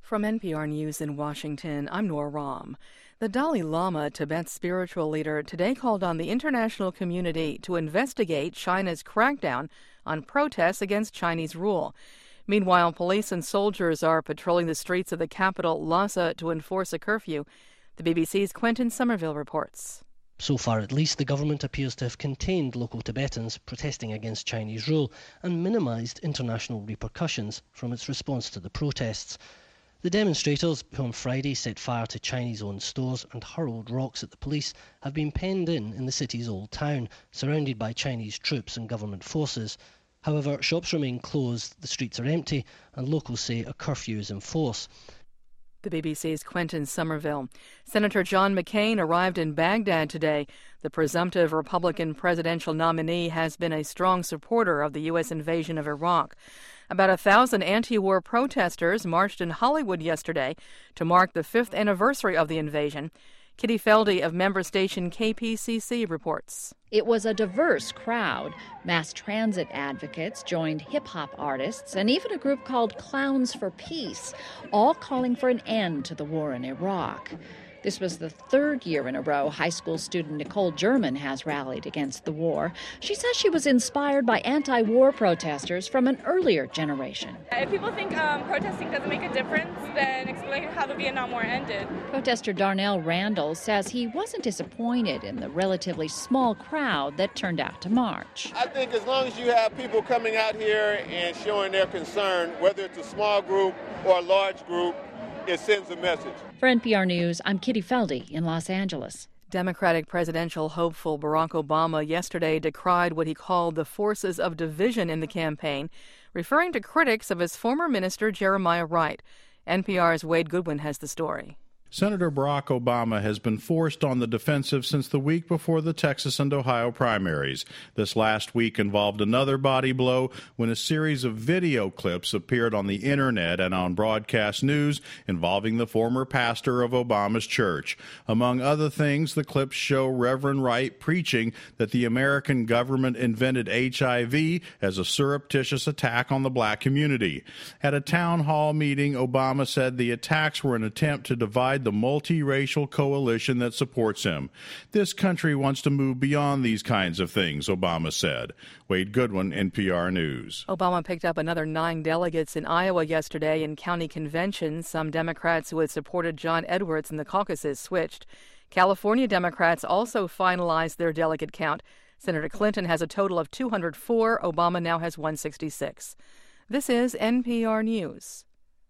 From NPR News in Washington, I'm Nora Rahm. The Dalai Lama, Tibet's spiritual leader, today called on the international community to investigate China's crackdown on protests against Chinese rule. Meanwhile, police and soldiers are patrolling the streets of the capital, Lhasa, to enforce a curfew. The BBC's Quentin Somerville reports. So far, at least, the government appears to have contained local Tibetans protesting against Chinese rule and minimised international repercussions from its response to the protests. The demonstrators, who on Friday set fire to Chinese-owned stores and hurled rocks at the police, have been penned in the city's old town, surrounded by Chinese troops and government forces. However, shops remain closed, the streets are empty, and locals say a curfew is in force. The BBC's Quentin Somerville. Senator John McCain arrived in Baghdad today. The presumptive Republican presidential nominee has been a strong supporter of the U.S. invasion of Iraq. About 1,000 anti-war protesters marched in Hollywood yesterday to mark the 5th anniversary of the invasion. Kitty Feldy of member station KPCC reports. It was a diverse crowd. Mass transit advocates joined hip-hop artists and even a group called Clowns for Peace, all calling for an end to the war in Iraq. This was the third year in a row high school student Nicole German has rallied against the war. She says she was inspired by anti-war protesters from an earlier generation. If people think protesting doesn't make a difference, then explain how the Vietnam War ended. Protester Darnell Randall says he wasn't disappointed in the relatively small crowd that turned out to march. I think as long as you have people coming out here and showing their concern, whether it's a small group or a large group, it sends a message. For NPR News, I'm Kitty Feldy in Los Angeles. Democratic presidential hopeful Barack Obama yesterday decried what he called the forces of division in the campaign, referring to critics of his former minister Jeremiah Wright. NPR's Wade Goodwin has the story. Senator Barack Obama has been forced on the defensive since the week before the Texas and Ohio primaries. This last week involved another body blow when a series of video clips appeared on the internet and on broadcast news involving the former pastor of Obama's church. Among other things, the clips show Reverend Wright preaching that the American government invented HIV as a surreptitious attack on the black community. At a town hall meeting, Obama said the attacks were an attempt to divide the multiracial coalition that supports him. This country wants to move beyond these kinds of things, Obama said. Wade Goodwin, NPR News. Obama picked up another 9 delegates in Iowa yesterday in county conventions. Some Democrats who had supported John Edwards in the caucuses switched. California Democrats also finalized their delegate count. Senator Clinton has a total of 204. Obama now has 166. This is NPR News.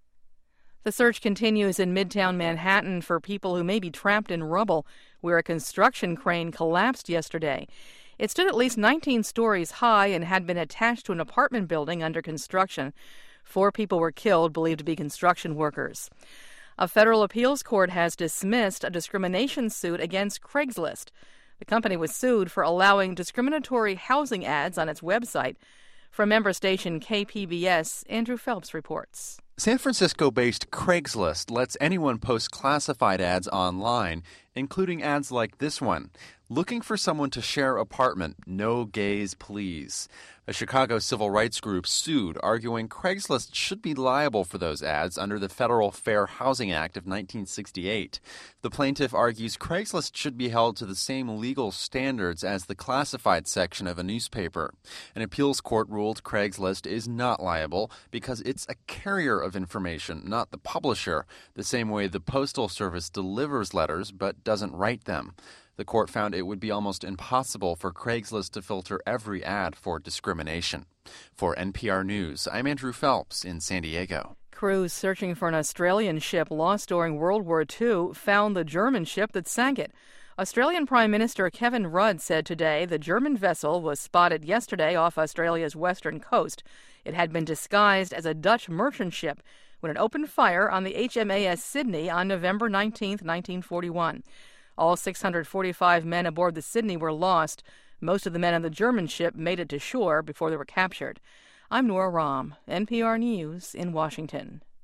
The search continues in Midtown Manhattan for people who may be trapped in rubble, where a construction crane collapsed yesterday. It stood at least 19 stories high and had been attached to an apartment building under construction. 4 people were killed, believed to be construction workers. A federal appeals court has dismissed a discrimination suit against Craigslist. The company was sued for allowing discriminatory housing ads on its website. From member station KPBS, Andrew Phelps reports. San Francisco-based Craigslist lets anyone post classified ads online, including ads like this one. Looking for someone to share apartment, no gays please. A Chicago civil rights group sued, arguing Craigslist should be liable for those ads under the Federal Fair Housing Act of 1968. The plaintiff argues Craigslist should be held to the same legal standards as the classified section of a newspaper. An appeals court ruled Craigslist is not liable because it's a carrier of information, not the publisher, the same way the Postal Service delivers letters but doesn't write them. The court found it would be almost impossible for Craigslist to filter every ad for discrimination. For NPR News, I'm Andrew Phelps in San Diego. Crews searching for an Australian ship lost during World War II found the German ship that sank it. Australian Prime Minister Kevin Rudd said today the German vessel was spotted yesterday off Australia's western coast. It had been disguised as a Dutch merchant ship when it opened fire on the HMAS Sydney on November 19, 1941. All 645 men aboard the Sydney were lost. Most of the men on the German ship made it to shore before they were captured. I'm Nora Rahm, NPR News in Washington.